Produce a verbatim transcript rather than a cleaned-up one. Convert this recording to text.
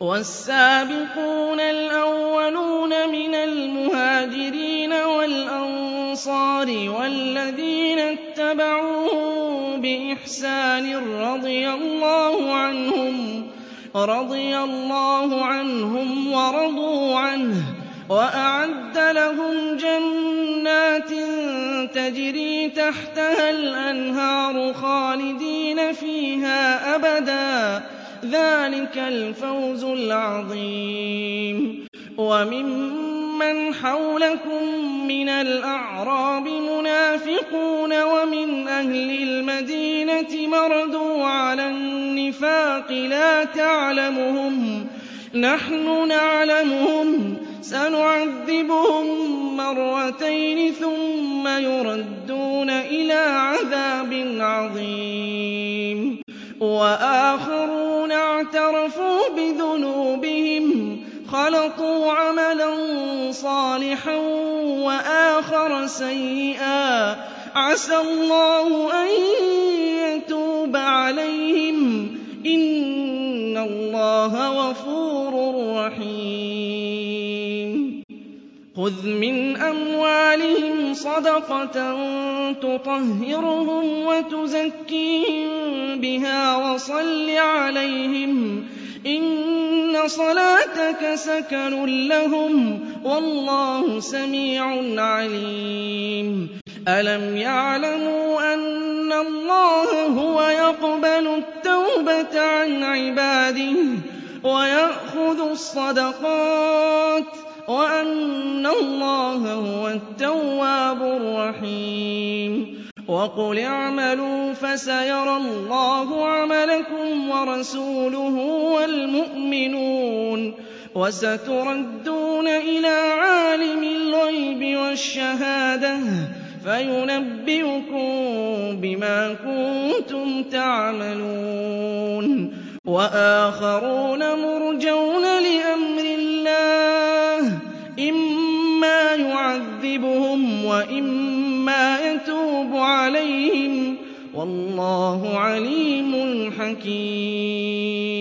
وَالسَّابِقُونَ الْأَوَّلُونَ مِنَ الْمُهَاجِرِينَ وَالْأَنصَارِ وَالَّذِينَ اتَّبَعُوهُم بِإِحْسَانٍ رَّضِيَ اللَّهُ عَنْهُمْ وَرَضُوا عَنْهُ وَأَعَدَّ لَهُمْ جَنَّاتٍ تَجْرِي تَحْتَهَا الْأَنْهَارُ خَالِدِينَ فِيهَا أَبَدًا ۚ ذَٰلِكَ الْفَوْزُ الْعَظِيمُ. وَمِمَّنْ حَوْلَكُم مِّنَ الْأَعْرَابِ مُنَافِقُونَ وَمِنْ أَهْلِ الْمَدِينَةِ مَرَدُوا عَلَى النِّفَاقِ لَا تَعْلَمُهُمْ ۖ نَحْنُ نَعْلَمُهُمْ ۚ سَنُعَذِّبُهُم مَّرَّتَيْنِ ثُمَّ يُرَدُّونَ إِلَىٰ عَذَابٍ عَظِيمٍ. وَآخَرُونَ اعْتَرَفُوا بِذُنُوبِهِمْ خَلَطُوا عَمَلًا صَالِحًا وَآخَرَ سَيِّئًا ۚ عَسَى اللَّهُ أَن يَتُوبَ عَلَيْهِمْ ۚ إِنَّ اللَّهَ غَفُورٌ رَّحِيمٌ. خُذْ مِنْ أَمْوَالِهِمْ صَدَقَةً تُطَهِّرُهُمْ وَتُزَكِّيهِم بِهَا وَصَلِّ عَلَيْهِمْ ۖ إِنَّ صَلَاتَكَ سَكَنٌ لَّهُمْ ۗ وَاللَّهُ سَمِيعٌ عَلِيمٌ. أَلَمْ يَعْلَمُوا أَنَّ اللَّهَ هُوَ يَقْبَلُ التَّوْبَةَ عَنْ عِبَادِهِ وَيَأْخُذُ الصَّدَقَاتِ وَأَنَّ اللَّهَ هُوَ التَّوَّابُ الرَّحِيمُ. وَقُلِ اعْمَلُوا فَسَيَرَى اللَّهُ عَمَلَكُمْ وَرَسُولُهُ وَالْمُؤْمِنُونَ ۖ وَسَتُرَدُّونَ إِلَىٰ عَالِمِ الْغَيْبِ وَالشَّهَادَةِ فَيُنَبِّئُكُم بِمَا كُنتُمْ تَعْمَلُونَ. وَآخَرُونَ مُرْجَوْنَ لِأَمْرِ اللَّهِ ۖ إِمَّا يُعَذِّبُهُمْ وَإِمَّا يَتُوبُ عَلَيْهِمْ ۗ وَاللَّهُ عَلِيمٌ حَكِيمٌ.